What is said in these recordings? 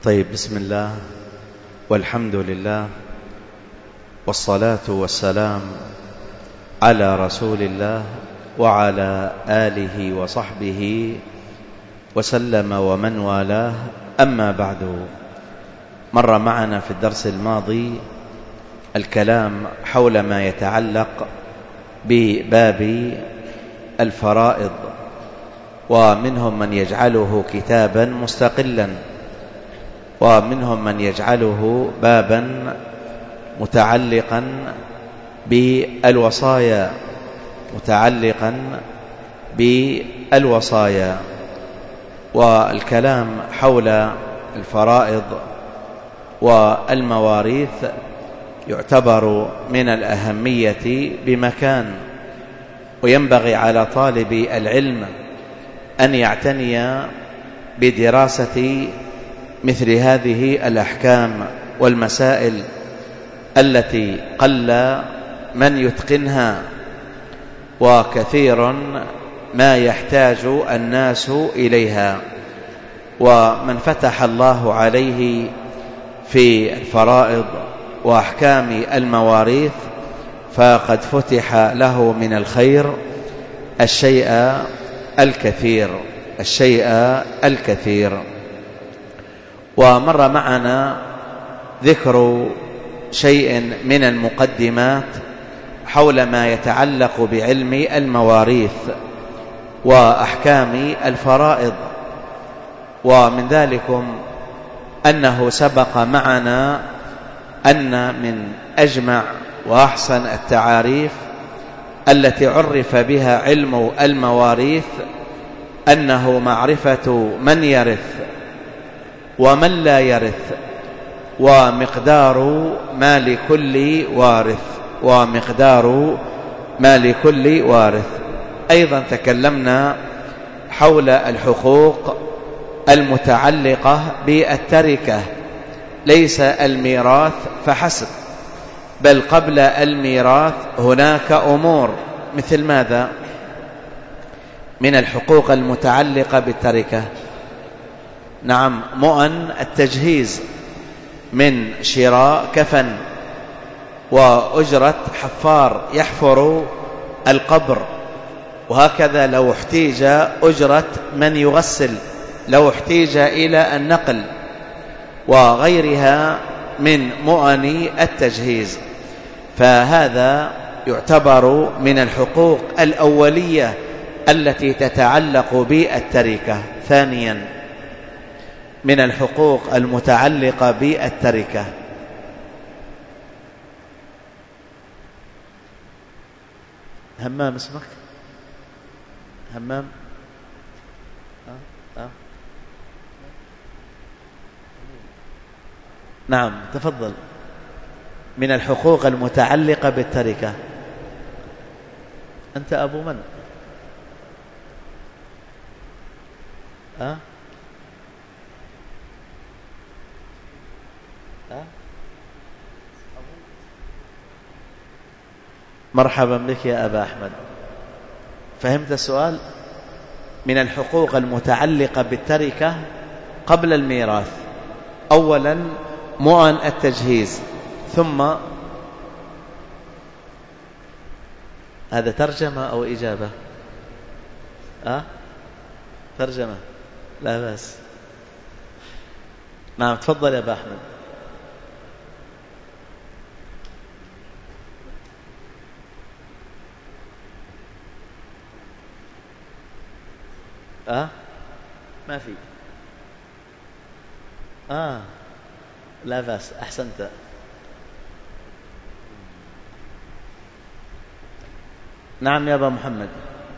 طيب، بسم الله والحمد لله والصلاة والسلام على رسول الله وعلى آله وصحبه وسلم ومن والاه. أما بعد، مر معنا في الدرس الماضي الكلام حول ما يتعلق بباب الفرائض، ومنهم من يجعله كتابا مستقلا، ومنهم من يجعله بابا متعلقا بالوصايا. والكلام حول الفرائض والمواريث يعتبر من الأهمية بمكان، وينبغي على طالب العلم أن يعتني بدراسة مثل هذه الأحكام والمسائل التي قل من يتقنها، وكثير ما يحتاج الناس إليها. ومن فتح الله عليه في الفرائض وأحكام المواريث فقد فتح له من الخير الشيء الكثير. ومر معنا ذكر شيء من المقدمات حول ما يتعلق بعلم المواريث وأحكام الفرائض، ومن ذلكم أنه سبق معنا أن من أجمع وأحسن التعاريف التي عرف بها علم المواريث أنه معرفة من يرث ومن لا يرث، ومقدار ما لكل وارث. أيضا تكلمنا حول الحقوق المتعلقة بالتركة، ليس الميراث فحسب، بل قبل الميراث هناك أمور مثل ماذا؟ من الحقوق المتعلقة بالتركة، نعم، مؤن التجهيز، من شراء كفن، وأجرة حفار يحفر القبر، وهكذا لو احتيج أجرة من يغسل، لو احتيج إلى النقل، وغيرها من مؤن التجهيز. فهذا يعتبر من الحقوق الأولية التي تتعلق بالتركة. ثانيا، من الحقوق المتعلقة بالتركة همام، اسمك همام؟ نعم، تفضل. من الحقوق المتعلقة بالتركة، أنت أبو من؟ مرحبا بك يا أبا أحمد. فهمت السؤال؟ من الحقوق المتعلقة بالتركة قبل الميراث، أولا مؤن التجهيز، ثم هذا ترجمة أو إجابة؟ ترجمة، لا بأس. نعم، تفضل يا أبا أحمد. ما في. لا بأس، أحسنت. نعم يا أبا محمد.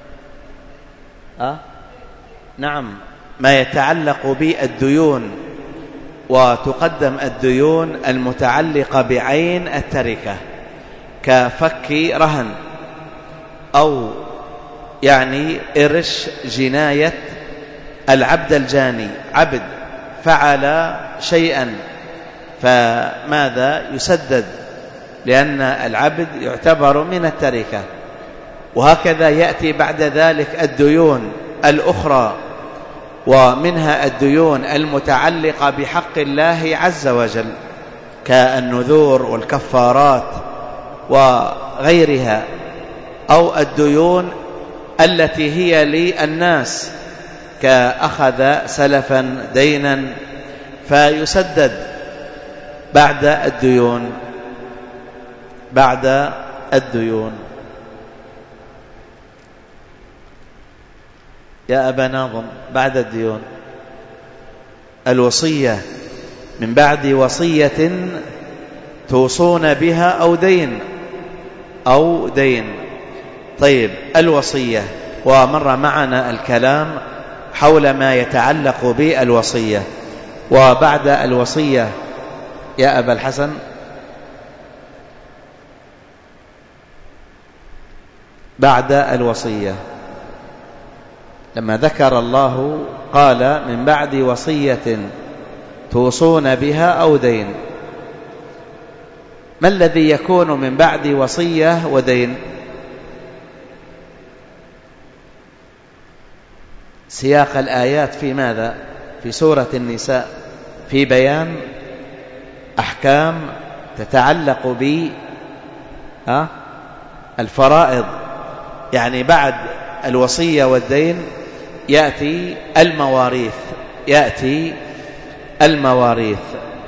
نعم، ما يتعلق بالديون، وتقدم الديون المتعلقة بعين التركة كفك رهن، أو يعني إرش جناية العبد الجاني، عبد فعل شيئا فماذا يسدد، لأن العبد يعتبر من التركة. وهكذا يأتي بعد ذلك الديون الأخرى، ومنها الديون المتعلقة بحق الله عز وجل كالنذور والكفارات وغيرها، أو الديون التي هي للناس كأخذ سلفا دينا فيسدد بعد الديون. يا أبا ناظم، بعد الديون الوصية من بعد وصية توصون بها أو دين. طيب، الوصية، ومر معنا الكلام حول ما يتعلق بالوصية. وبعد الوصية يا أبا الحسن، بعد الوصية لما ذكر الله قال من بعد وصية توصون بها أو دين، ما الذي يكون من بعد وصية ودين؟ سياق الآيات في ماذا؟ في سورة النساء، في بيان أحكام تتعلق بالفرائض، يعني بعد الوصية والدين يأتي المواريث.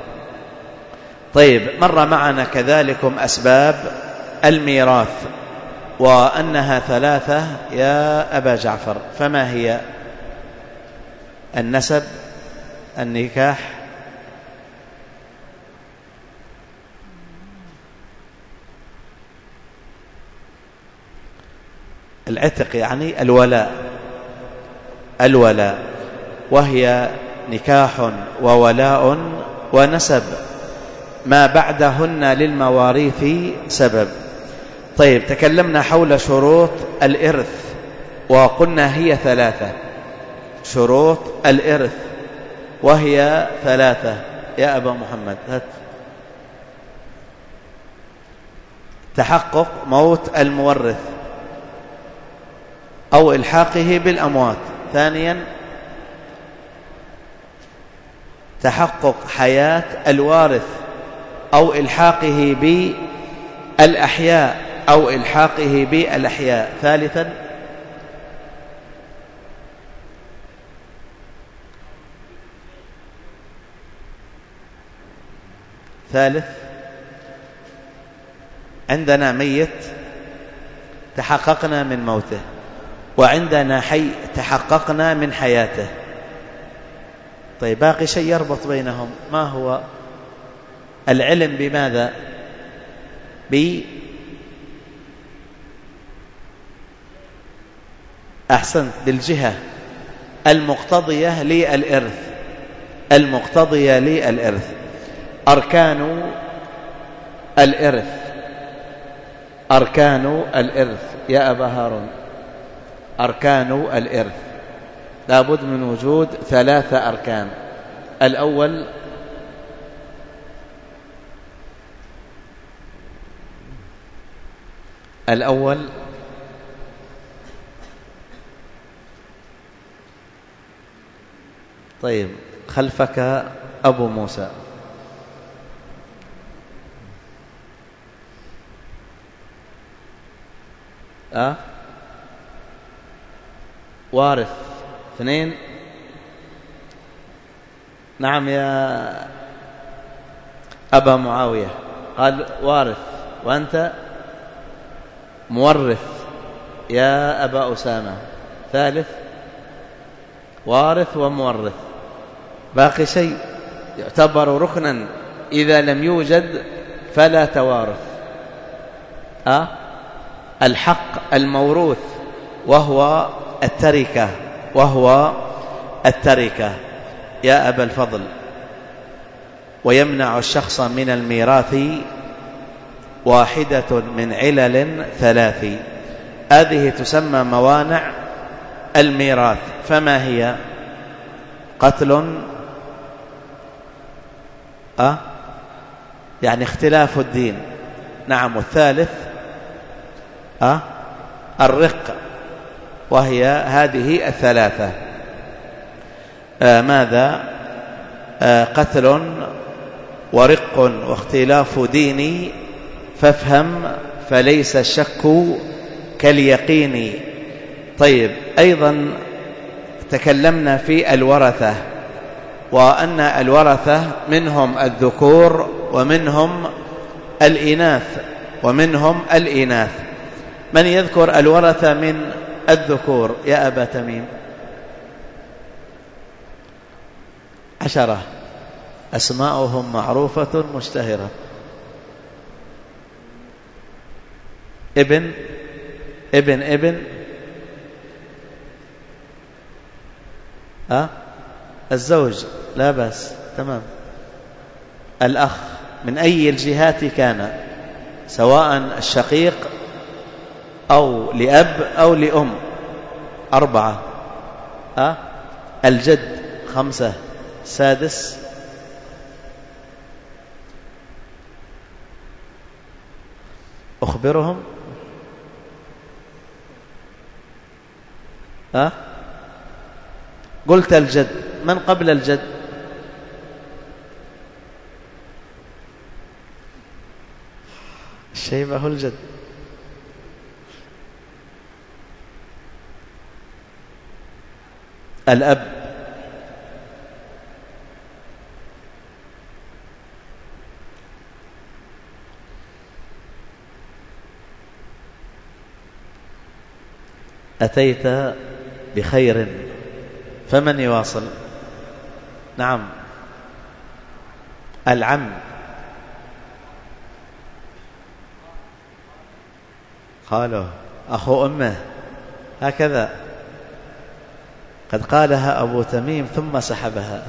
طيب، مر معنا كذلكم أسباب الميراث وأنها 3 يا أبا جعفر، فما هي؟ النسب، النكاح، العتق، يعني الولاء، وهي نكاح وولاء ونسب، ما بعدهن للمواريث سبب. طيب، تكلمنا حول شروط الإرث وقلنا هي 3 شروط الإرث، وهي 3 يا أبا محمد. تحقق موت المورث أو إلحاقه بالأموات. ثانيا، تحقق حياة الوارث أو إلحاقه بالأحياء ثالثا، عندنا ميت تحققنا من موته، وعندنا حي تحققنا من حياته. طيب، باقي شيء يربط بينهم، ما هو؟ العلم بماذا؟ أحسنت، بالجهة المقتضية للإرث. أركان الإرث يا أبا هارون، أركان الإرث لابد من وجود 3 أركان. الأول طيب، خلفك أبو موسى. وارث. 2. نعم يا أبا معاوية، قال وارث، وأنت مورث يا أبا أسامة. 3 وارث ومورث. باقي شيء يعتبر ركنا إذا لم يوجد فلا توارث. الحق الموروث وهو التركة يا أبا الفضل. ويمنع الشخص من الميراث واحدة من علل 3، هذه تسمى موانع الميراث. فما هي؟ قتل، يعني اختلاف الدين. نعم. والثالث الرق، وهي هذه 3. ماذا؟ قتل ورق واختلاف ديني، فافهم فليس الشك كاليقين. طيب، أيضا تكلمنا في الورثة، وأن الورثة منهم الذكور ومنهم الإناث. من يذكر الورثة من الذكور يا أبا تميم؟ 10 أسماؤهم معروفة مشتهرة. ابن ابن ابن الزوج لا بأس، تمام. الأخ من أي الجهات كان، سواء الشقيق أو لأب أو لأم. 4 الجد. 5 سادس أخبرهم. قلت الجد، من قبل الجد؟ الشيبة هو الجد. الأب. أتيت بخير، فمن يواصل؟ نعم. العم. قالوا أخو أمه، هكذا قد قالها أبو تميم ثم سحبها،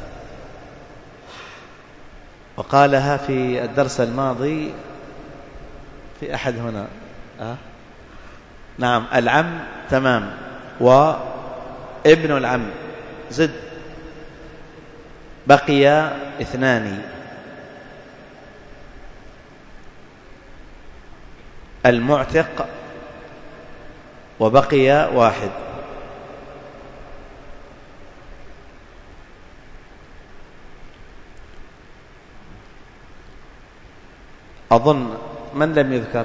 وقالها في الدرس الماضي في أحد هنا. نعم، العم تمام، وابن العم. زد. بقي 2. المعتق، وبقي 1. أظن من لم يذكر؟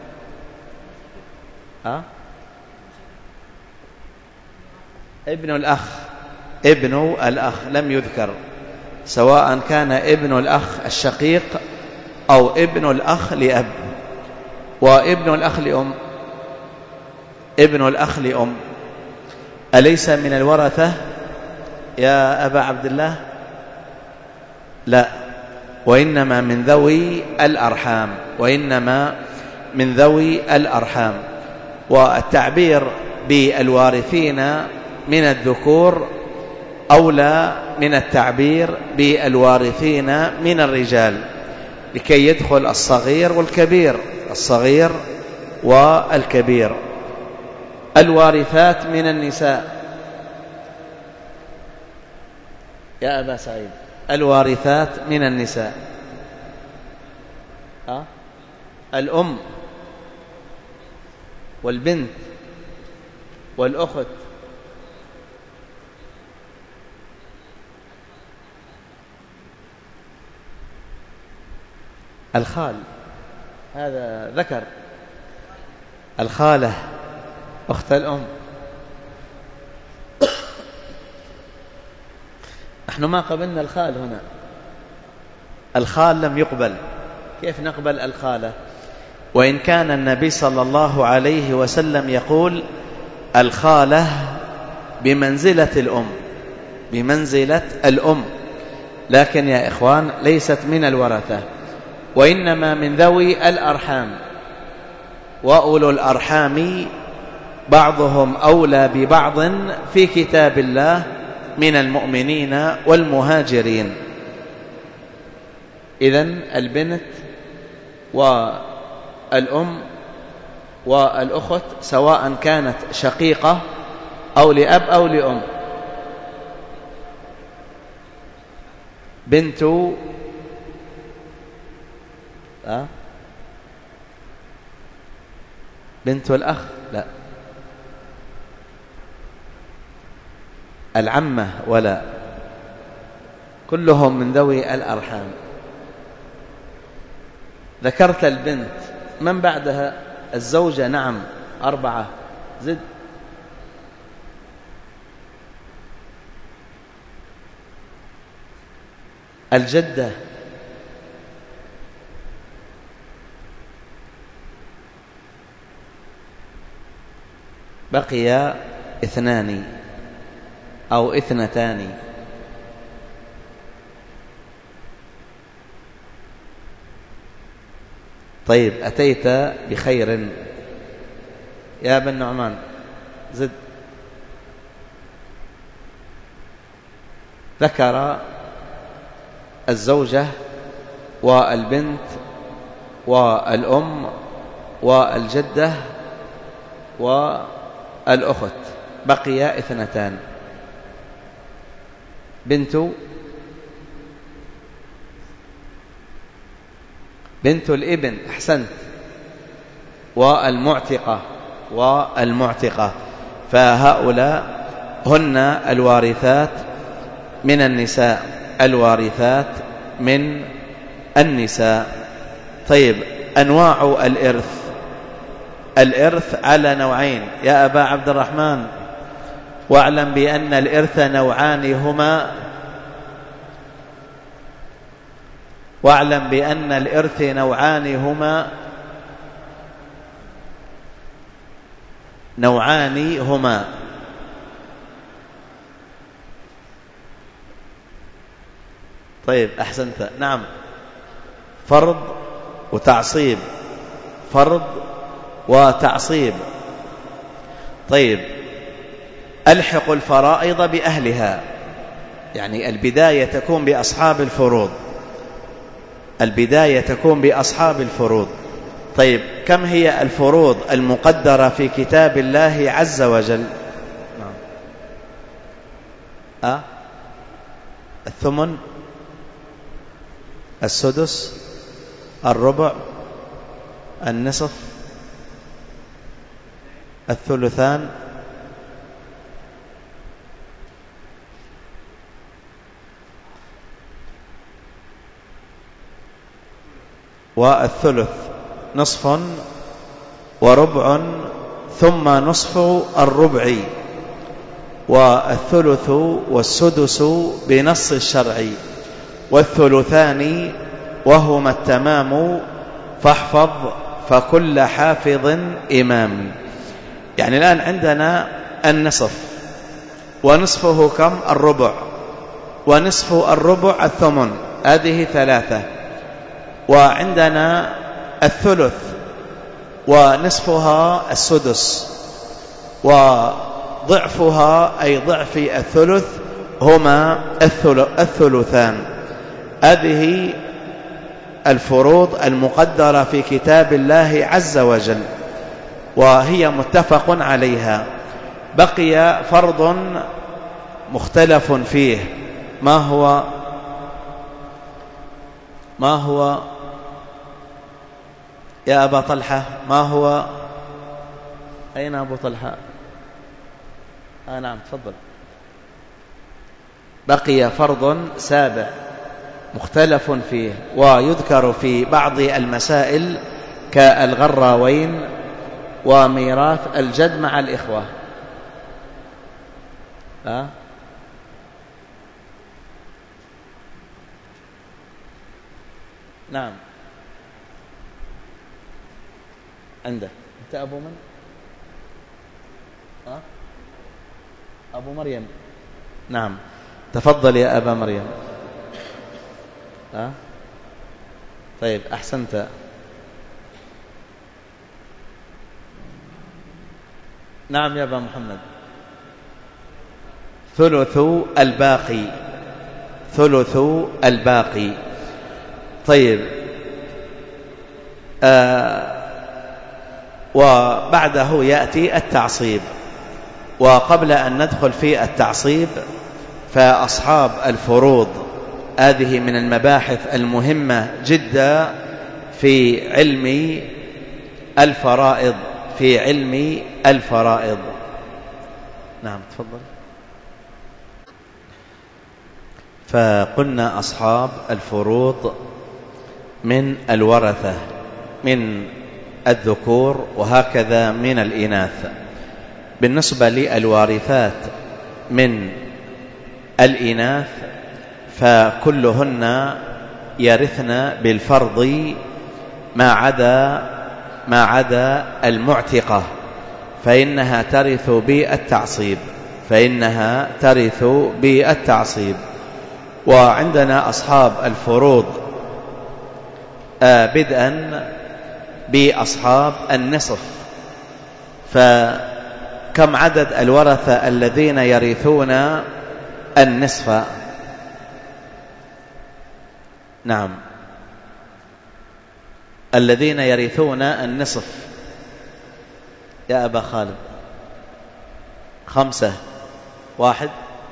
ابن الأخ لم يذكر، سواء كان ابن الأخ الشقيق أو ابن الأخ لأب. وابن الأخ لأم، ابن الأخ لأم أليس من الورثة يا أبا عبد الله؟ لا، وإنما من ذوي الأرحام. والتعبير بالوارثين من الذكور أولى من التعبير بالوارثين من الرجال، لكي يدخل الصغير والكبير. الوارثات من النساء يا أبا سعيد، الوارثات من النساء. الأم والبنت والأخت. الخال، هذا ذكر. الخالة أخت الأم. نحن ما قبلنا الخال هنا، الخال لم يقبل، كيف نقبل الخالة؟ وإن كان النبي صلى الله عليه وسلم يقول الخالة بمنزلة الأم، لكن يا إخوان ليست من الورثة، وإنما من ذوي الأرحام. وأولو الأرحام بعضهم أولى ببعض في كتاب الله من المؤمنين والمهاجرين. إذن البنت والأم والأخت سواء كانت شقيقة أو لأب أو لأم. بنت بنت الأخ لا، العمة ولا، كلهم من ذوي الأرحام. ذكرت البنت، من بعدها؟ الزوجة. نعم، 4. زد. الجدة. بقي 2 أو 2. طيب، أتيت بخير يا ابن نعمان. زد. ذكر الزوجة والبنت والأم والجدة والأخت، بقي 2. بنت الابن، أحسنت، والمعتقة. فهؤلاء هن الوارثات من النساء. طيب، أنواع الإرث على نوعين يا أبا عبد الرحمن، واعلم بأن الإرث نوعان هما طيب، أحسنت. نعم، فرض وتعصيب. طيب، ألحق الفرائض بأهلها، يعني البداية تكون بأصحاب الفروض. طيب، كم هي الفروض المقدرة في كتاب الله عز وجل؟ الثمن، السدس، الربع، النصف، الثلثان، والثلث. نصف وربع ثم نصف الربع، والثلث والسدس بنص الشرع، والثلثان وهما التمام، فاحفظ فكل حافظ إمام. يعني الآن عندنا النصف، ونصفه كم؟ الربع، ونصف الربع الثمن، هذه 3. وعندنا الثلث ونصفها السدس، وضعفها أي ضعف الثلث هما الثلثان. هذه الفروض المقدرة في كتاب الله عز وجل، وهي متفق عليها. بقي فرض مختلف فيه، ما هو يا أبا طلحة؟ ما هو؟ أين أبو طلحة؟ نعم، تفضل. بقي فرض 7 مختلف فيه، ويذكر في بعض المسائل كالغراوين وميراث الجد مع الإخوة. نعم، عنده. أنت أبو من؟ أبو مريم. نعم، تفضل يا أبا مريم. طيب، أحسنت. نعم يا أبا محمد. ثلث الباقي. طيب، وبعده يأتي التعصيب. وقبل أن ندخل في التعصيب، فأصحاب الفروض هذه من المباحث المهمة جدا في علم الفرائض. نعم، تفضل. فقلنا أصحاب الفروض من الورثة من الذكور وهكذا من الإناث. بالنسبة للوارثات من الإناث فكلهن يرثن بالفرض ما عدا المعتقة، فإنها ترث بالتعصيب. وعندنا أصحاب الفروض بدءا بأصحاب النصف. فكم عدد الورثة الذين يرثون النصف؟ نعم، الذين يرثون النصف يا أبا خالد 5. 1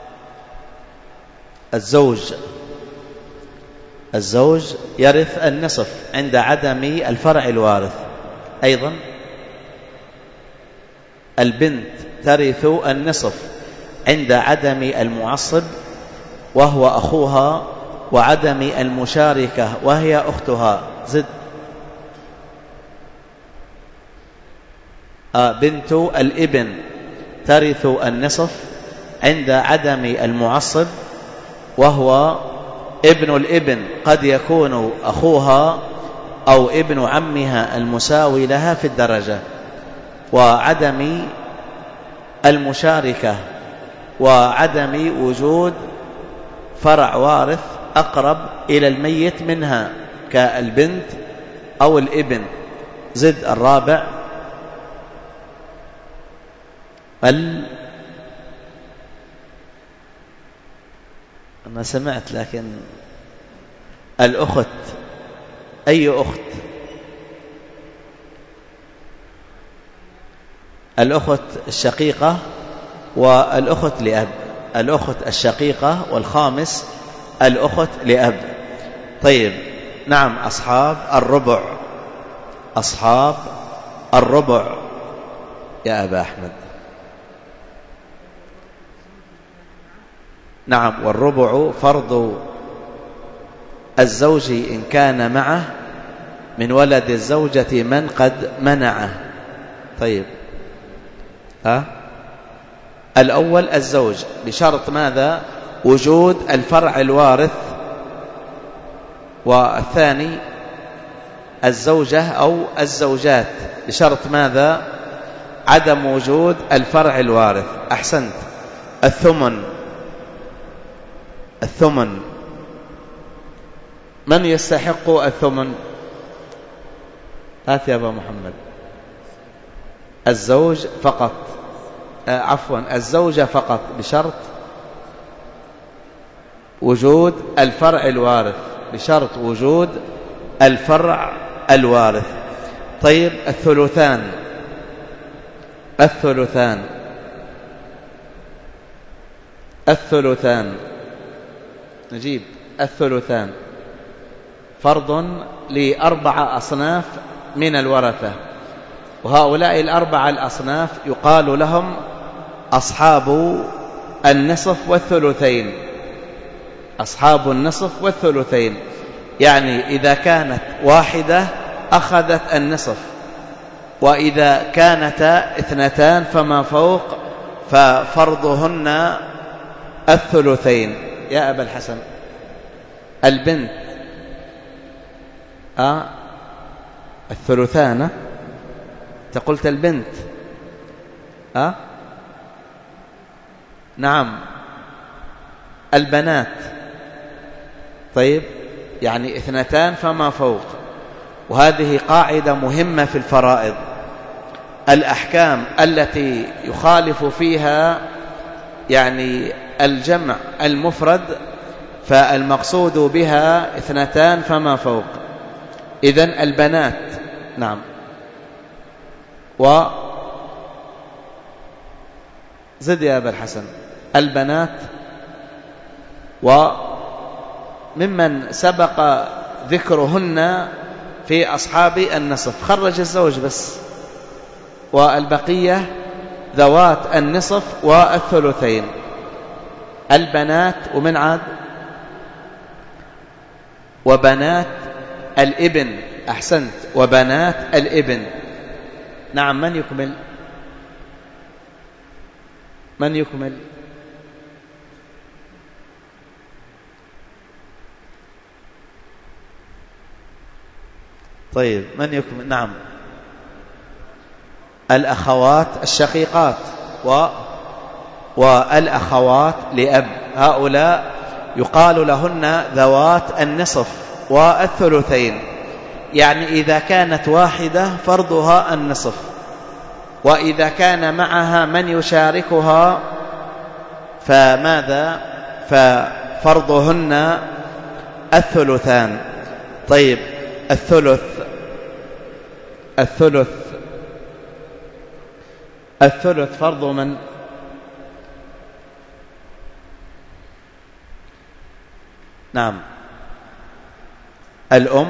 الزوج يرث النصف عند عدم الفرع الوارث. أيضا البنت ترث النصف عند عدم المعصب وهو أخوها وعدم المشاركة وهي أختها. زد. بنت الابن ترث النصف عند عدم المعصب وهو ابن الابن، قد يكون أخوها أو ابن عمها المساوي لها في الدرجة، وعدم المشاركة وعدم وجود فرع وارث أقرب إلى الميت منها كالبنت أو الابن. زد. الرابع أنا سمعت لكن الأخت. أي أخت؟ الأخت الشقيقة والأخت لأب. الأخت الشقيقة، والخامس الأخت لأب. طيب، نعم، أصحاب الربع يا أبا أحمد. نعم، والربع فرض الزوج إن كان معه من ولد الزوجة من قد منعه. طيب، الأول الزوج بشرط ماذا؟ وجود الفرع الوارث. والثاني الزوجة أو الزوجات بشرط ماذا؟ عدم وجود الفرع الوارث. أحسنت. الثمن من يستحق الثمن؟ هات يا أبا محمد. الزوج فقط، الزوجة فقط بشرط وجود الفرع الوارث، بشرط وجود الفرع الوارث. طيب، الثلثان نجيب. الثلثان فرض ل4 أصناف من الورثة، وهؤلاء 4 الأصناف يقال لهم أصحاب النصف والثلثين. أصحاب النصف والثلثين، يعني إذا كانت واحدة أخذت النصف، وإذا كانتا 2 فما فوق ففرضهن الثلثين. يا أبا الحسن، البنت الثلثان. تقولت البنت نعم، البنات. طيب، يعني 2 فما فوق. وهذه قاعدة مهمة في الفرائض. الأحكام التي يخالف فيها يعني الجمع المفرد فالمقصود بها 2 فما فوق. إذن البنات. نعم. زد يا أبا الحسن. البنات، وممن سبق ذكرهن في أصحاب النصف خرج الزوج بس، والبقية ذوات النصف والثلثين. البنات، ومن عاد وبنات الابن. أحسنت، وبنات الابن. نعم، من يكمل؟ من يكمل؟ طيب، من يكمل؟ نعم، الأخوات الشقيقات والأخوات لأب، هؤلاء يقال لهن ذوات النصف والثلثين. يعني إذا كانت واحدة فرضها النصف، وإذا كان معها من يشاركها فماذا؟ ففرضهن الثلثان. طيب، الثلث فرض من؟ نعم، الأم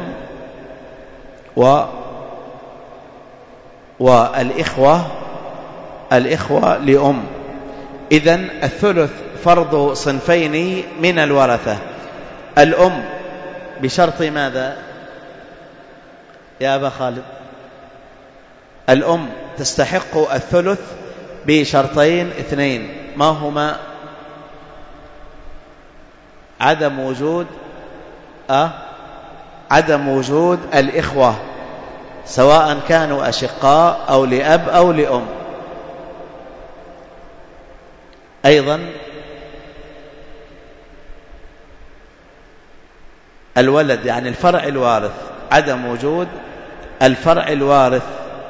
والإخوة لأم. إذن الثلث فرض صنفين من الورثة. الأم بشرط ماذا يا أبا خالد؟ الأم تستحق الثلث بشرطين اثنين، ما هما؟ عدم وجود الإخوة، سواء كانوا أشقاء أو لأب أو لأم. أيضا الولد، يعني الفرع الوارث، عدم وجود الفرع الوارث.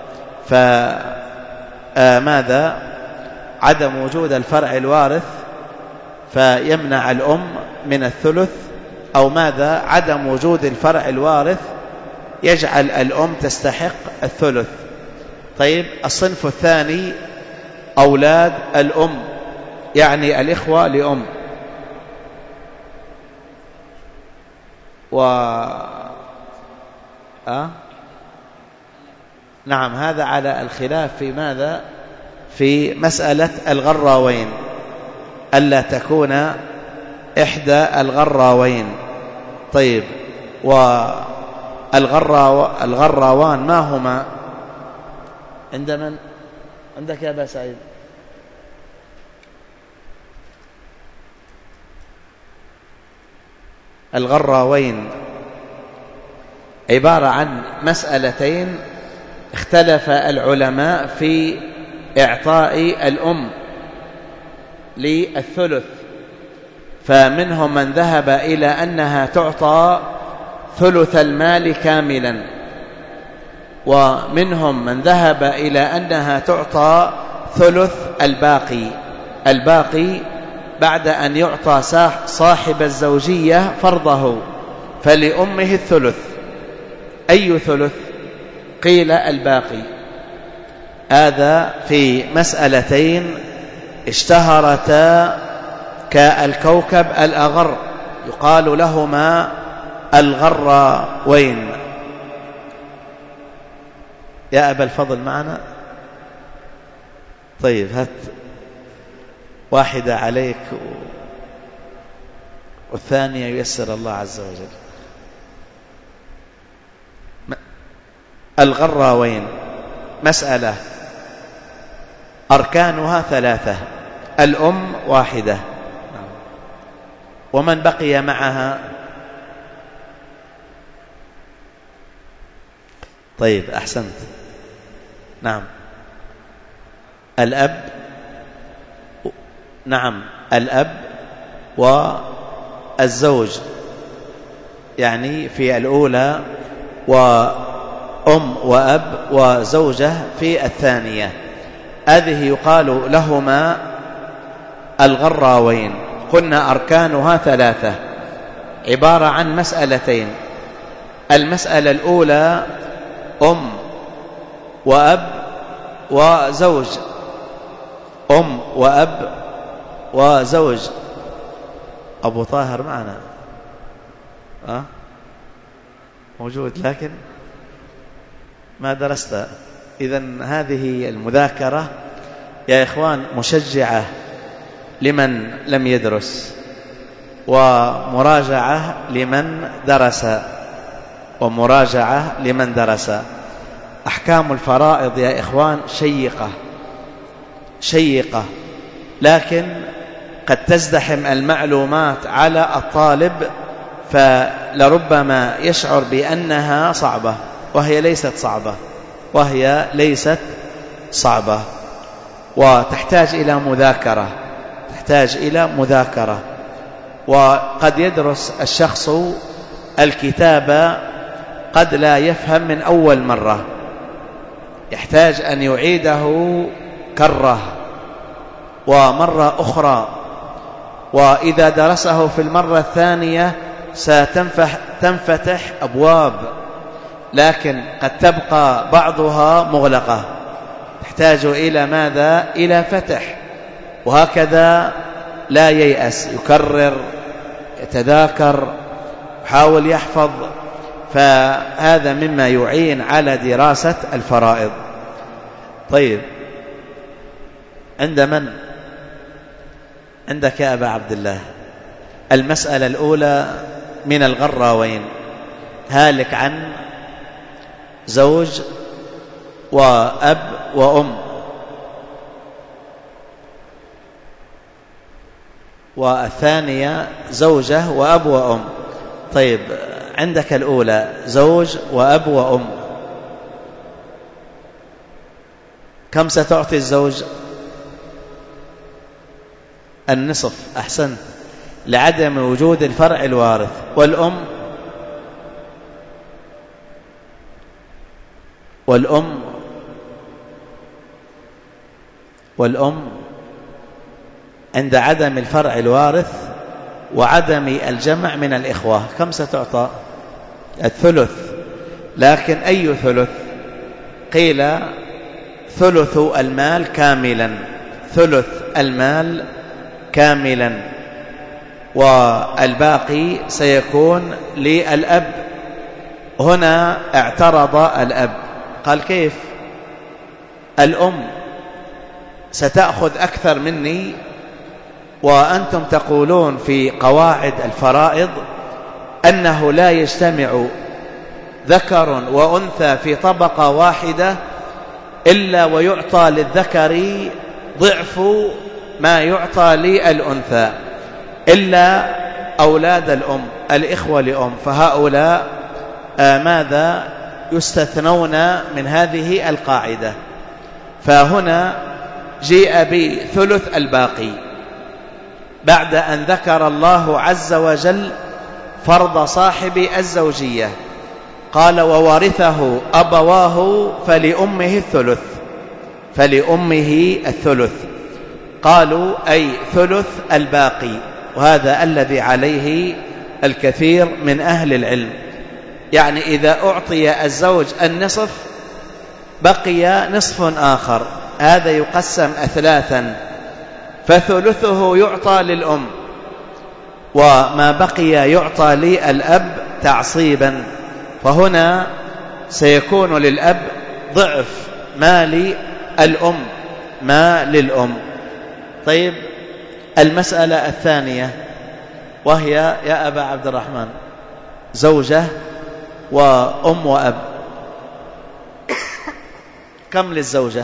فماذا؟ عدم وجود الفرع الوارث فيمنع الأم من الثلث، أو ماذا؟ عدم وجود الفرع الوارث يجعل الأم تستحق الثلث. طيب، الصنف الثاني أولاد الأم، يعني الإخوة لأم. نعم، هذا على الخلاف في ماذا؟ في مسألة الغراوين، ألا تكون إحدى الغراوين. طيب، الغراوان ما هما؟ عند من؟ عندك يا أبا سعيد؟ الغراوين عبارة عن مسألتين اختلف العلماء في إعطاء الأم للثلث، فمنهم من ذهب إلى أنها تعطى ثلث المال كاملا، ومنهم من ذهب إلى أنها تعطى ثلث الباقي بعد أن يعطى صاحب الزوجية فرضه، فلأمه الثلث. أي ثلث؟ قيل الباقي. هذا في مسألتين اشتهرتا كالكوكب الأغر، يقال لهما الغراوين. يا أبا الفضل معنا؟ طيب، هات واحدة عليك والثانية ييسر الله عز وجل. الغراوين مسألة أركانها 3، الأم واحدة، ومن بقي معها؟ طيب، أحسنت. نعم، الأب. نعم، الأب والزوج، يعني في الأولى، وأم وأب وزوجة في الثانية. هذه يقال لهما الغراوين. قلنا أركانها 3، عبارة عن مسألتين. المسألة الأولى أم وأب وزوج، أم وأب وزوج. أبو طاهر معنا؟ موجود لكن ما درست. إذن هذه المذاكرة يا إخوان مشجعة لمن لم يدرس، ومراجعة لمن درس. أحكام الفرائض يا إخوان شيقة، لكن قد تزدحم المعلومات على الطالب، فلربما يشعر بأنها صعبة وهي ليست صعبة، وتحتاج إلى مذاكرة. وقد يدرس الشخص الكتاب قد لا يفهم من أول مرة، يحتاج أن يعيده كرة ومرة أخرى، وإذا درسه في المرة الثانية ستنفتح أبواب، لكن قد تبقى بعضها مغلقة، تحتاج إلى ماذا؟ إلى فتح. وهكذا لا ييأس، يكرر، يتذاكر، يحاول يحفظ، فهذا مما يعين على دراسة الفرائض. طيب، عند من؟ عندك يا أبا عبد الله. المسألة الأولى من الغراوين، هالك عن زوج وأب وأم، والثانية زوجة وأب وأم. طيب، عندك الأولى زوج وأب وأم، كم ستعطي الزوج؟ النصف، أحسنت، لعدم وجود الفرع الوارث. والأم عند عدم الفرع الوارث وعدم الجمع من الإخوة كم ستعطى؟ الثلث. لكن أي ثلث؟ قيل ثلث المال كاملا، والباقي سيكون للأب. هنا اعترض الأب، قال كيف؟ الأم ستأخذ أكثر مني، وأنتم تقولون في قواعد الفرائض أنه لا يجتمع ذكر وأنثى في طبقة واحدة إلا ويعطى للذكر ضعف ما يعطى للأنثى، إلا أولاد الأم، الإخوة لأم، فهؤلاء ماذا يستثنون من هذه القاعدة؟ فهنا جيء بثلث الباقي بعد أن ذكر الله عز وجل فرض صاحب الزوجية، قال وورثه أبواه فلأمه الثلث. قالوا أي ثلث الباقي، وهذا الذي عليه الكثير من أهل العلم. يعني إذا أعطي الزوج النصف بقي نصف آخر، هذا يقسم ثلاثا، فثلثه يعطى للأم، وما بقي يعطى للأب تعصيبا، فهنا سيكون للأب ضعف ما للأم. طيب، المسألة الثانية وهي يا أبا عبد الرحمن زوجة وأم وأب، كم للزوجة؟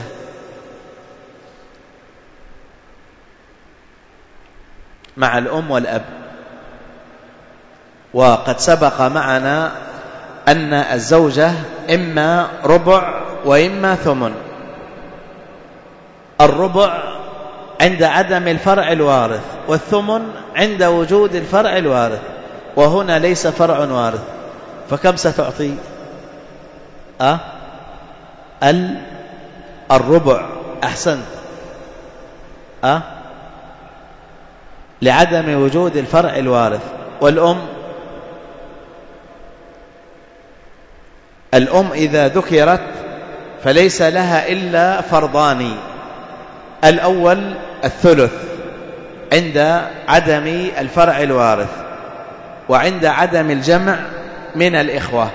مع الأم والأب. وقد سبق معنا أن الزوجة إما ربع وإما ثمن. الربع عند عدم الفرع الوارث، والثمن عند وجود الفرع الوارث، وهنا ليس فرع وارث، فكم ستعطي؟ الربع، أحسنت، لعدم وجود الفرع الوارث. الأم إذا ذكرت فليس لها إلا فرضان، الأول الثلث عند عدم الفرع الوارث وعند عدم الجمع من الإخوة،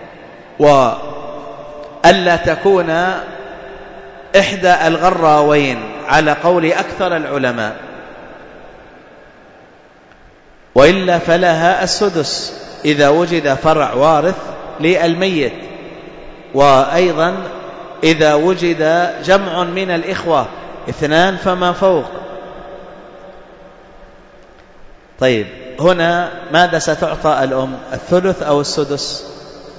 وألا تكون إحدى الغراوين على قول أكثر العلماء، وإلا فلها السدس إذا وجد فرع وارث للميت، وأيضا إذا وجد جمع من الإخوة 2 فما فوق. طيب هنا ماذا ستعطى الأم؟ الثلث أو السدس؟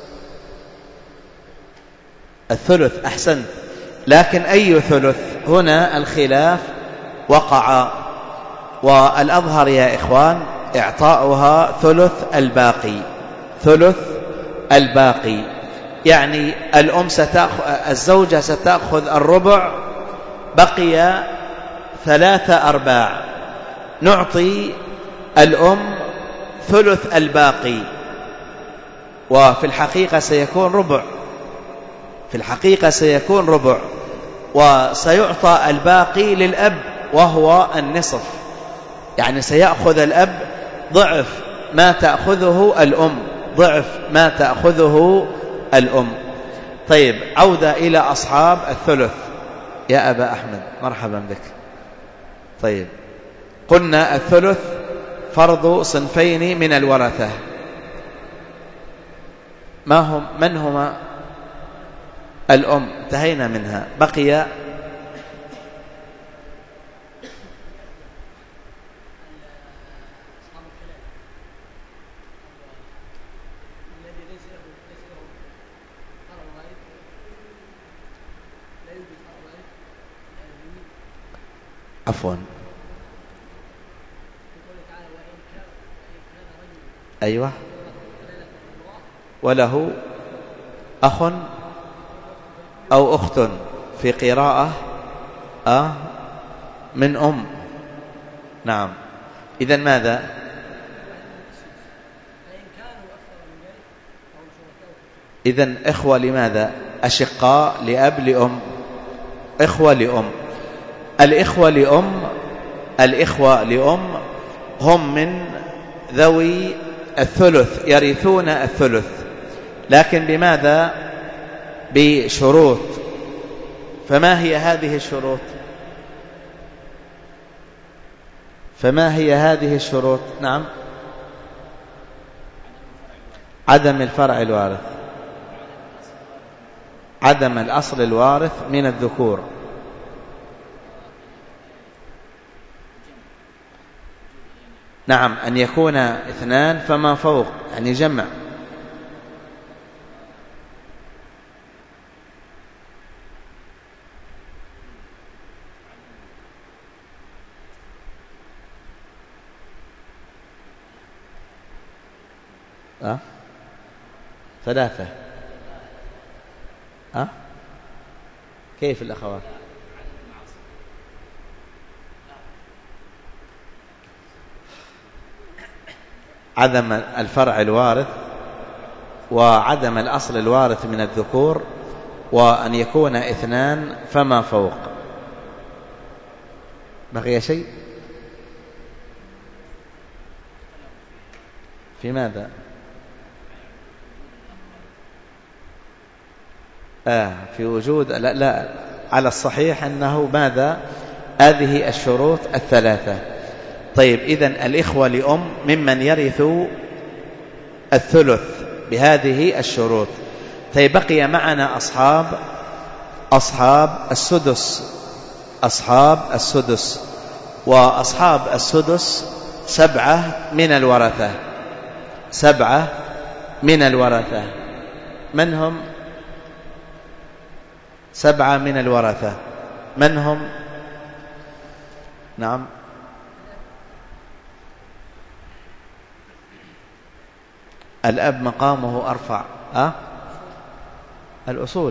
الثلث، أحسنت. لكن أي ثلث؟ هنا الخلاف وقع، والأظهر يا إخوان إعطاؤها ثلث الباقي. ثلث الباقي يعني الزوجة ستأخذ الربع، بقي 3/4، نعطي الأم ثلث الباقي، وفي الحقيقة سيكون ربع، في الحقيقة سيكون ربع، وسيعطى الباقي للأب وهو النصف، يعني سيأخذ الأب ضعف ما تأخذه الأم، ضعف ما تأخذه الأم. طيب عودة إلى أصحاب الثلث يا أبا أحمد، مرحبا بك. طيب قلنا الثلث فرض صنفين من الورثة، من هما؟ الأم، انتهينا منها، بقي عفوا أيوة، وله أخ أو أخت في قراءة من أم. نعم، إذن ماذا؟ إذن إخوة لماذا؟ أشقاء لأب لأم، إخوة لأم. الإخوة لأم هم من ذوي الثلث، يرثون الثلث، لكن بماذا؟ بشروط. فما هي هذه الشروط؟ نعم، عدم الفرع الوارث، عدم الأصل الوارث من الذكور، نعم، أن يكون 2 فما فوق، يعني جمع. ثلاثة. كيف الأخوات؟ عدم الفرع الوارث، وعدم الأصل الوارث من الذكور، وأن يكون 2 فما فوق. بقي شيء؟ في ماذا؟ في وجود، لا على الصحيح أنه ماذا؟ هذه الشروط 3. طيب إذن الإخوة لأم ممن يرثوا الثلث بهذه الشروط. طيب بقي معنا أصحاب السدس. وأصحاب السدس 7 من الورثة. من هم 7 من الورثة؟ من هم؟ نعم، الأب مقامه أرفع. الأصول.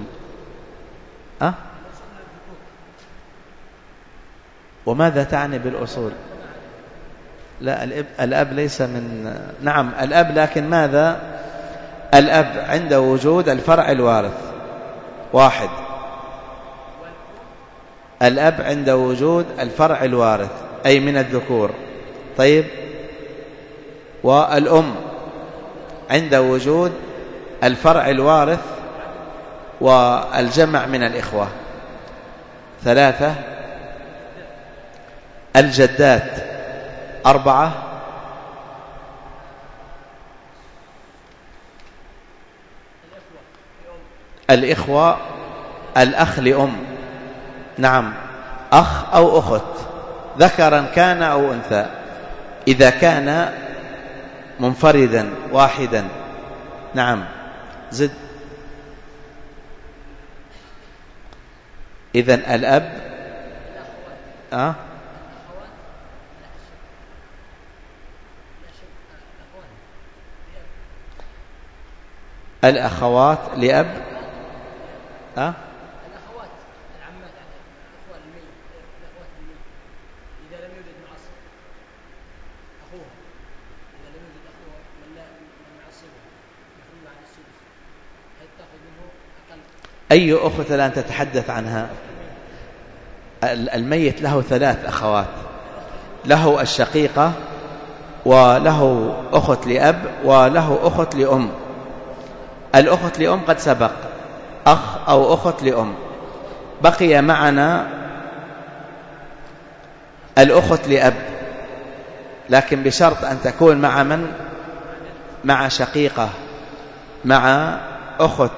وماذا تعني بالأصول؟ لا، الأب ليس من، نعم الأب، لكن ماذا؟ الأب عند وجود الفرع الوارث 1، الأب عند وجود الفرع الوارث أي من الذكور. طيب، والأم عند وجود الفرع الوارث والجمع من الإخوة 3. الجدات 4، الإخوة الأخ لأم، نعم، أخ أو أخت ذكرا كان أو أنثى، إذا كان منفردا واحدا. نعم، زد. إذن الأب الأخوات لأب الأخوات العمات، الأخوات الميت، الأخوات الميت إذا لم يوجد معصب أخوها، إذا لم يوجد أخوها من يعصبها يحول على السدس، هل تأخذ منه أقل؟ أي أخت الآن تتحدث عنها؟ الميت له 3 أخوات، له الشقيقة وله أخت لأب وله أخت لأم. الأخت لأم قد سبق، أخ أو أخت لأم. بقي معنا الأخت لأب، لكن بشرط أن تكون مع من؟ مع شقيقة، مع أخت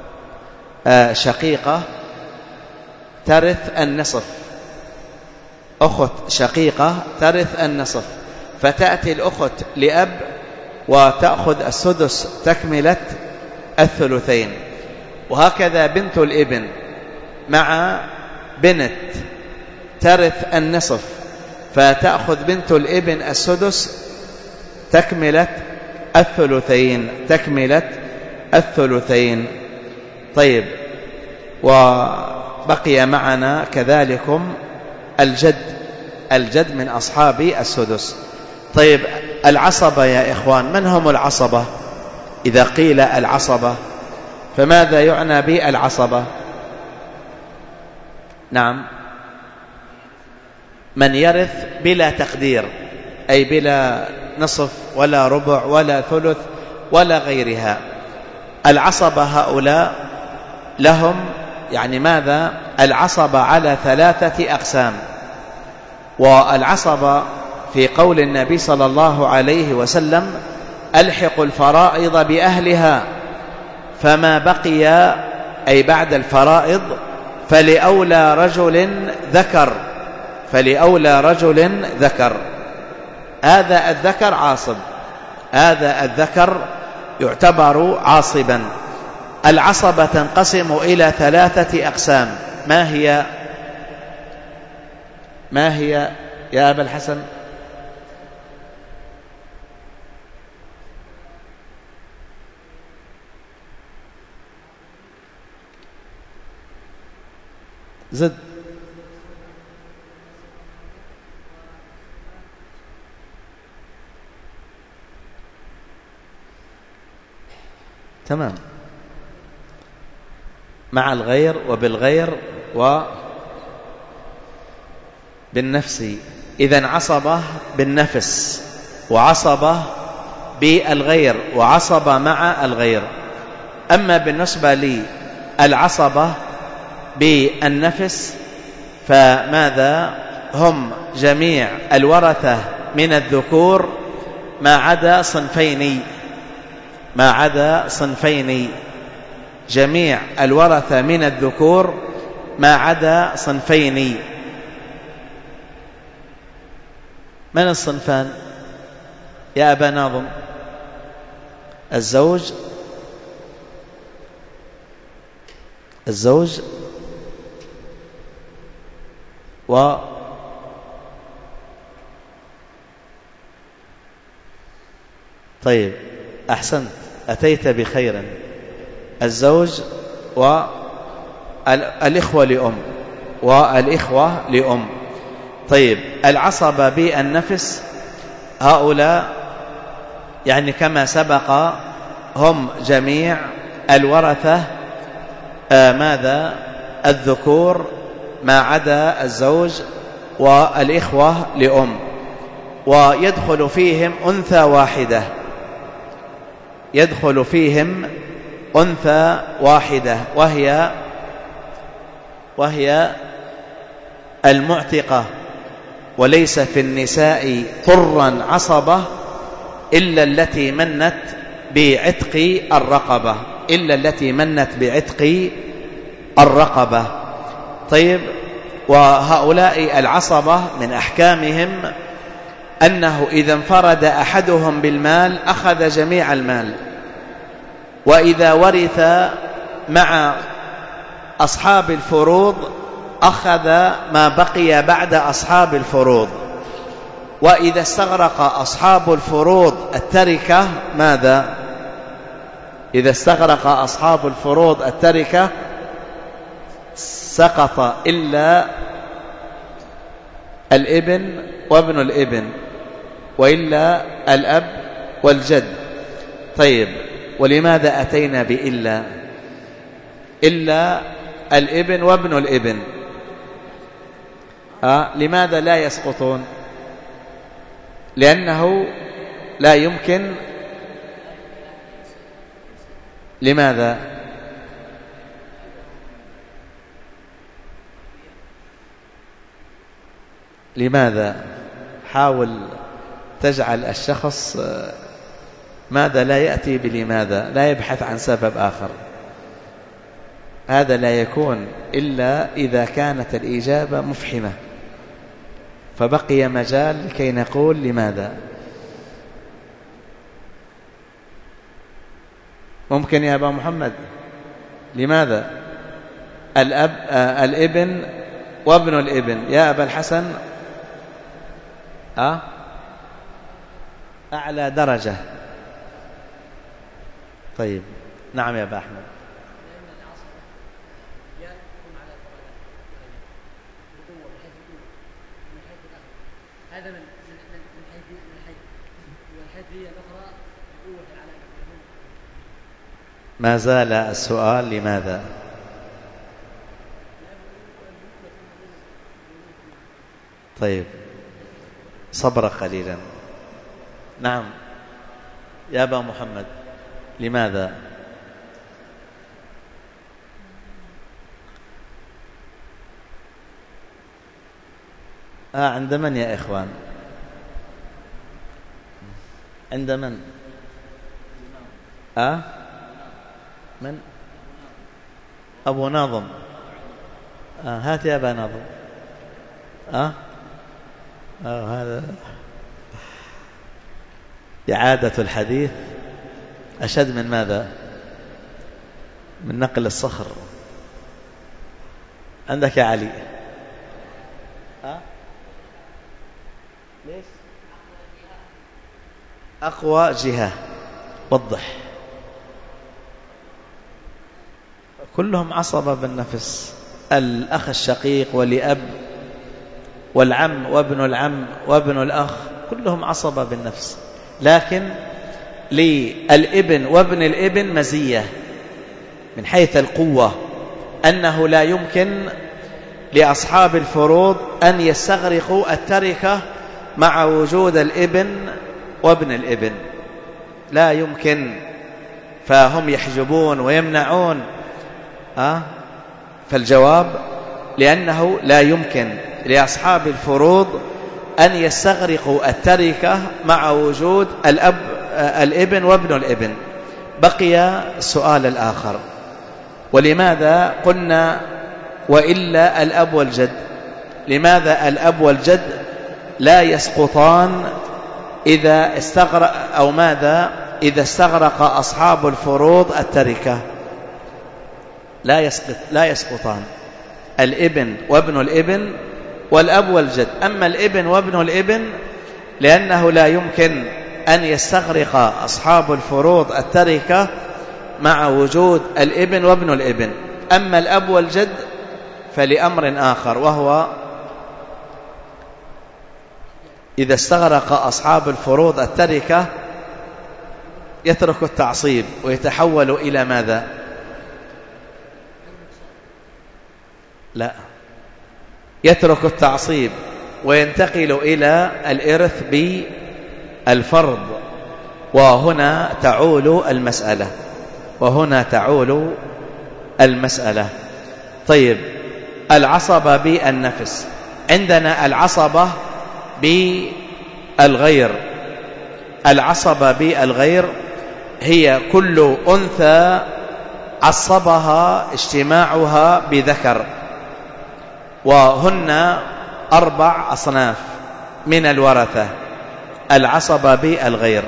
شقيقة ترث النصف، أخت شقيقة ترث النصف، فتأتي الأخت لأب وتأخذ السدس تكملة الثلثين. وهكذا بنت الابن مع بنت ترث النصف، فتأخذ بنت الابن السدس تكملة الثلثين. طيب، وبقي معنا كذلكم الجد من أصحاب السدس. طيب، العصبة يا إخوان، من هم العصبة؟ إذا قيل العصبة فماذا يعنى بالعصبة؟ نعم، من يرث بلا تقدير، أي بلا نصف ولا ربع ولا ثلث ولا غيرها. العصبة هؤلاء لهم يعني ماذا؟ العصبة على 3 أقسام. والعصبة في قول النبي صلى الله عليه وسلم: ألحقوا الفرائض بأهلها، فما بقي أي بعد الفرائض فلأولى رجل ذكر. هذا الذكر عاصب، هذا الذكر يعتبر عاصبا. العصبة تنقسم إلى 3 أقسام. ما هي يا أبا الحسن؟ زد. تمام، مع الغير وبالغير وبالنفس. إذن عصبة بالنفس، وعصبة بالغير، وعصبة مع الغير. أما بالنسبة للعصبة بالنفس فماذا؟ هم جميع الورثة من الذكور ما عدا صنفين، جميع الورثة من الذكور ما عدا صنفين. من الصنفان يا أبا ناظم؟ الزوج طيب، أحسنت، أتيت بخير. الزوج والإخوة لأم. طيب، العصبة بالنفس هؤلاء يعني كما سبق هم جميع الورثة ماذا؟ الذكور ما عدا الزوج والإخوة لأم. ويدخل فيهم أنثى واحدة وهي المعتقة. وليس في النساء طرا عصبة إلا التي منت بعتق الرقبة. إلا التي منت بعتق الرقبة. طيب، وهؤلاء العصبة من أحكامهم أنه إذا انفرد أحدهم بالمال أخذ جميع المال، وإذا ورث مع أصحاب الفروض أخذ ما بقي بعد أصحاب الفروض. وإذا استغرق أصحاب الفروض التركة ماذا؟ إذا استغرق أصحاب الفروض التركة سقط إلا الابن وابن الابن، وإلا الأب والجد. طيب، ولماذا أتينا بإلا؟ إلا الابن وابن الابن، لماذا لا يسقطون؟ لأنه لا يمكن. لماذا؟ لماذا؟ حاول تجعل الشخص ماذا لا يأتي بلماذا، لا يبحث عن سبب آخر. هذا لا يكون إلا إذا كانت الإجابة مفحمة، فبقي مجال لكي نقول لماذا. ممكن يا أبا محمد؟ لماذا الابن وابن الابن يا أبا الحسن؟ أعلى درجة. طيب، نعم يا أبا أحمد. هذا من الحيثية الأخرى قوة العلاقة. ما زال السؤال لماذا؟ طيب، صبر قليلا. نعم يا أبا محمد، لماذا؟ عند من يا إخوان؟ عند من؟ من؟ أبو ناظم. هات يا أبا ناظم. هذا إعادة الحديث أشد من ماذا؟ من نقل الصخر. عندك يا علي؟ ليش؟ أقوى جهة، وضح. كلهم عصبة بالنفس، الأخ الشقيق ولأب والعم وابن العم وابن الأخ كلهم عصبة بالنفس، لكن للابن وابن الابن مزية من حيث القوة، أنه لا يمكن لأصحاب الفروض أن يستغرقوا التركة مع وجود الابن وابن الابن، لا يمكن، فهم يحجبون ويمنعون. فالجواب لأنه لا يمكن لأصحاب الفروض أن يستغرقوا التركة مع وجود الابن وابن الابن. بقي السؤال الآخر، ولماذا قلنا وإلا الأب والجد؟ لماذا الأب والجد لا يسقطان إذا استغرق، أو ماذا إذا استغرق أصحاب الفروض التركة؟ لا يسقطان، الابن وابن الابن والأب والجد. أما الابن وابن الابن لأنه لا يمكن أن يستغرق أصحاب الفروض التركة مع وجود الابن وابن الابن. أما الأب والجد فلأمر آخر، وهو إذا استغرق أصحاب الفروض التركة يترك التعصيب ويتحول إلى ماذا؟ لا، يترك التعصيب وينتقل إلى الإرث بالفرض، وهنا تعول المسألة. طيب، العصبة بالنفس، عندنا العصبة بالغير. العصبة بالغير هي كل أنثى عصبها اجتماعها بذكر، وهن 4 أصناف من الورثة: العصبة بالغير.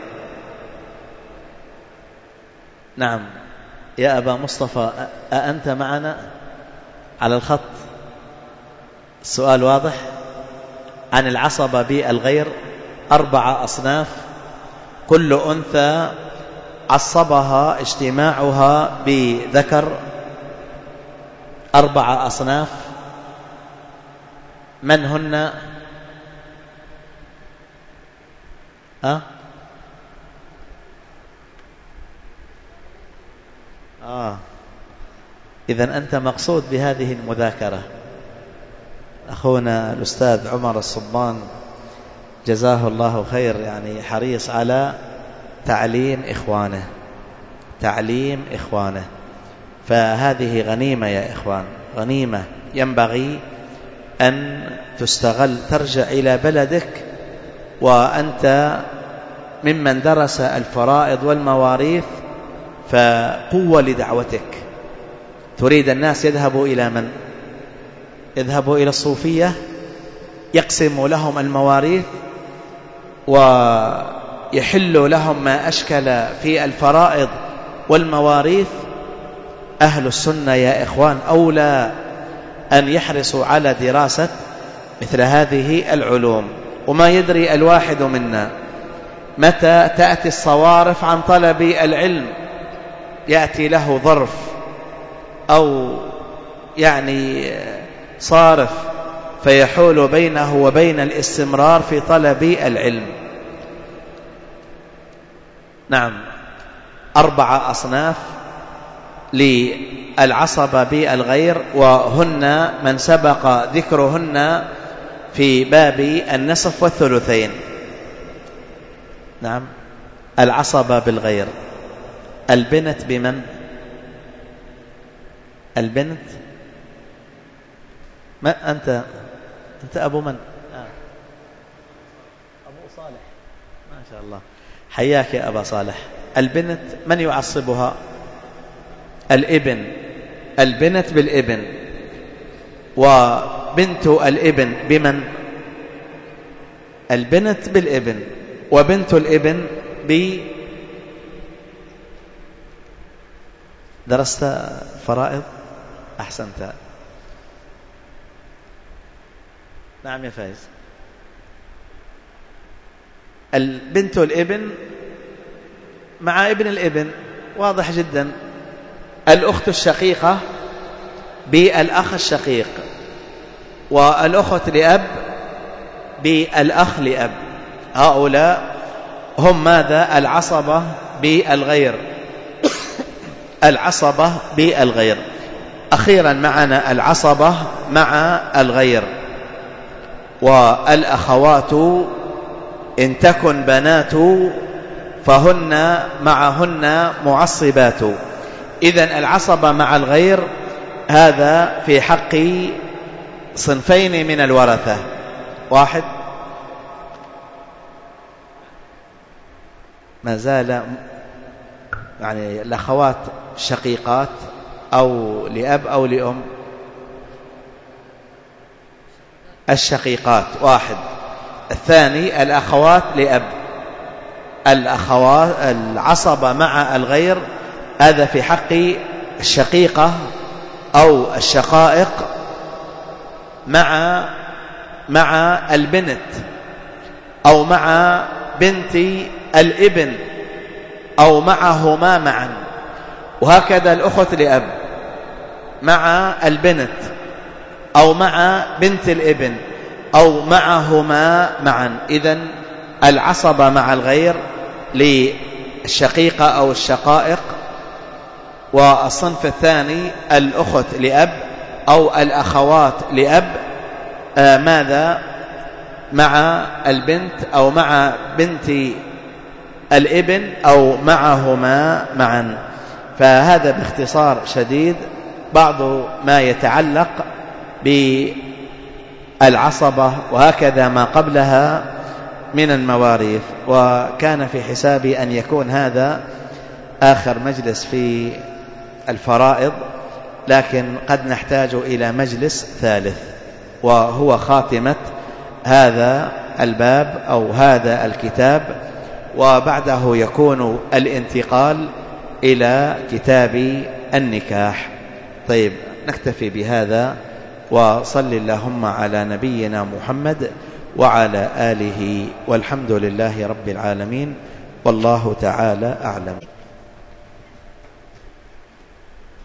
نعم يا أبا مصطفى، أأنت معنا على الخط؟ السؤال واضح عن العصبة بالغير. 4 أصناف، كل أنثى عصبها اجتماعها بذكر. 4 أصناف، من هن؟ إذن أنت مقصود بهذه المذاكرة. أخونا الأستاذ عمر الصبان جزاه الله خير، يعني حريص على تعليم إخوانه، فهذه غنيمة يا إخوان، غنيمة ينبغي أن تستغل. ترجع إلى بلدك وأنت ممن درس الفرائض والمواريث، فقوة لدعوتك. تريد الناس يذهبوا إلى من؟ يذهبوا إلى الصوفية يقسم لهم المواريث ويحل لهم ما أشكل في الفرائض والمواريث. أهل السنة يا إخوان أولى أن يحرصوا على دراسة مثل هذه العلوم. وما يدري الواحد منا متى تأتي الصوارف عن طلب العلم، يأتي له ظرف أو يعني صارف فيحول بينه وبين الاستمرار في طلب العلم. نعم 4 أصناف للعصبة بالغير، وهن من سبق ذكرهن في باب النصف والثلثين. نعم العصبة بالغير. البنت بمن؟ البنت ما أنت أبو من؟ أبو صالح، ما شاء الله، حياك يا أبا صالح. البنت من يعصبها؟ الابن. البنت بالابن، وبنت الابن بمن؟ البنت بالابن، وبنت الابن درست فرائض؟ أحسنت. نعم يا فايز. البنت الابن مع ابن الابن، واضح جدا. الأخت الشقيقة بالأخ الشقيق، والأخت لأب بالأخ لأب. هؤلاء هم ماذا؟ العصبة بالغير. العصبة بالغير. أخيرا معنا العصبة مع الغير. والأخوات إن تكن بنات فهن معهن معصبات. إذن العصبة مع الغير هذا في حق صنفين من الورثة. 1 ما زال يعني الأخوات شقيقات أو لأب أو لأم. الشقيقات 1. الثاني الأخوات لأب. الأخوات العصبة مع الغير هذا في حق الشقيقة أو الشقائق مع البنت أو مع بنت الابن أو معهما معا. وهكذا الأخت لأب مع البنت أو مع بنت الابن أو معهما معا. إذن العصبة مع الغير للشقيقة أو الشقائق. والصنف الثاني الأخت لأب أو الأخوات لأب ماذا؟ مع البنت أو مع بنت الابن أو معهما معا. فهذا باختصار شديد بعض ما يتعلق بالعصبة، وهكذا ما قبلها من المواريث. وكان في حسابي أن يكون هذا آخر مجلس في الفرائض، لكن قد نحتاج إلى مجلس ثالث، وهو خاتمة هذا الباب أو هذا الكتاب، وبعده يكون الانتقال إلى كتاب النكاح. طيب، نكتفي بهذا، وصل اللهم على نبينا محمد وعلى آله، والحمد لله رب العالمين، والله تعالى أعلم.